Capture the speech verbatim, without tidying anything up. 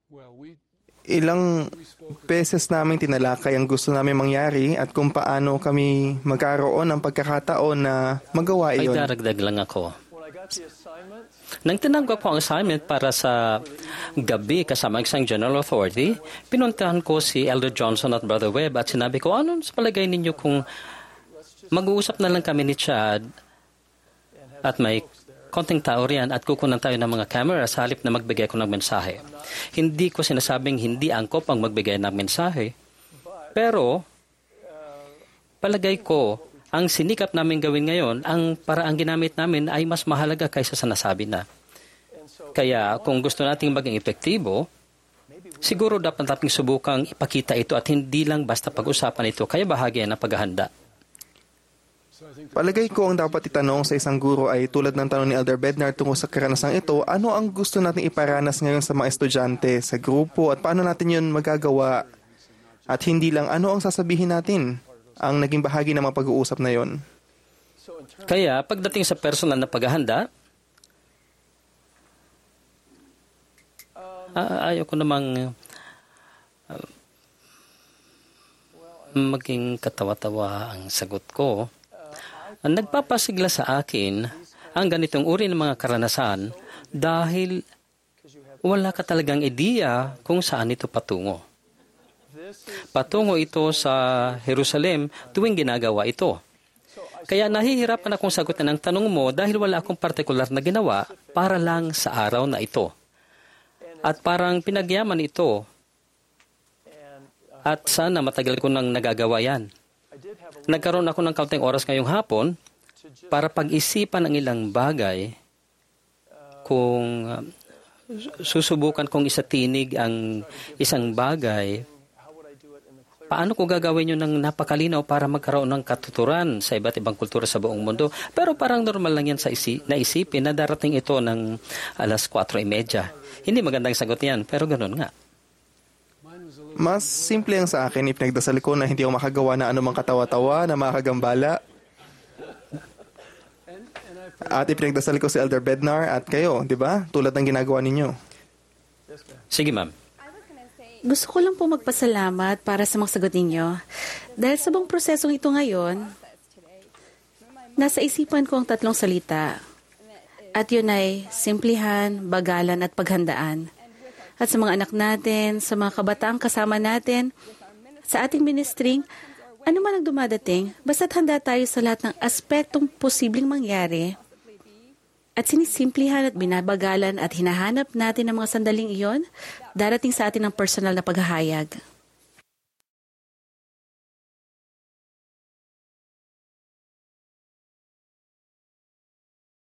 Ilang beses namin tinalakay ang gusto namin mangyari at kung paano kami magkaroon ng pagkakataon na magawa Ay iyon. daragdag lang ako. Nang tinanggap ko ang assignment para sa gabi kasama ang isang General Authority, pinuntahan ko si Elder Johnson at Brother Webb at sinabi ko, ano sa palagay ninyo kung mag-uusap na lang kami ni Chad at may konting tao riyan at kukunan tayo ng mga camera sa halip na magbigay ko ng mensahe. Hindi ko sinasabing hindi angkop ang magbigay ng mensahe, pero palagay ko, ang sinikap namin gawin ngayon, ang paraang ginamit namin ay mas mahalaga kaysa sa nasabi na. Kaya kung gusto nating maging epektibo, siguro dapat nating subukang ipakita ito at hindi lang basta pag-usapan ito, kaya bahagi ng paghahanda. Palagay ko ang dapat itanong sa isang guro ay tulad ng tanong ni Elder Bednar tungkol sa karanasang ito, ano ang gusto nating iparanas ngayon sa mga estudyante, sa grupo, at paano natin yun magagawa? At hindi lang ano ang sasabihin natin ang naging bahagi ng mga pag-uusap na yon. Kaya pagdating sa personal na paghahanda, uh, ayaw ko namang uh, maging katawa-tawa ang sagot ko. Ang nagpapasigla sa akin ang ganitong uri ng mga karanasan dahil wala ka talagang ideya kung saan ito patungo. Patungo ito sa Jerusalem tuwing ginagawa ito. Kaya nahihirapan akong sagutin ang tanong mo dahil wala akong partikular na ginawa para lang sa araw na ito. At parang pinagyaman ito. At sana matagal ko nang nagagawa yan. Nagkaroon ako ng kaunting oras ngayong hapon para pag-isipan ang ilang bagay kung uh, susubukan kong isatinig ang isang bagay. Paano ko gagawin yun ng napakalinaw para magkaroon ng katuturan sa iba't ibang kultura sa buong mundo? Pero parang normal lang yan sa isi- naisipin na darating ito ng alas kwatro trenta. Hindi magandang sagot yan, pero ganun nga. Mas simple ang sa akin, ipinagdasal ko na hindi ako makagawa na anumang katawa-tawa na makagambala. At ipinagdasal ko si Elder Bednar at kayo, di ba? Tulad ng ginagawa ninyo. Sige, ma'am. Gusto ko lang po magpasalamat para sa mga sagot ninyo. Dahil sa buong prosesong ito ngayon, nasa isipan ko ang tatlong salita. At yun ay simplihan, bagalan at paghandaan. At sa mga anak natin, sa mga kabataang kasama natin, sa ating ministering, ano man ang dumadating, basta't handa tayo sa lahat ng aspektong posibleng mangyari. At sinisimplihan at binabagalan at hinahanap natin ang mga sandaling iyon, darating sa atin ng personal na paghahayag.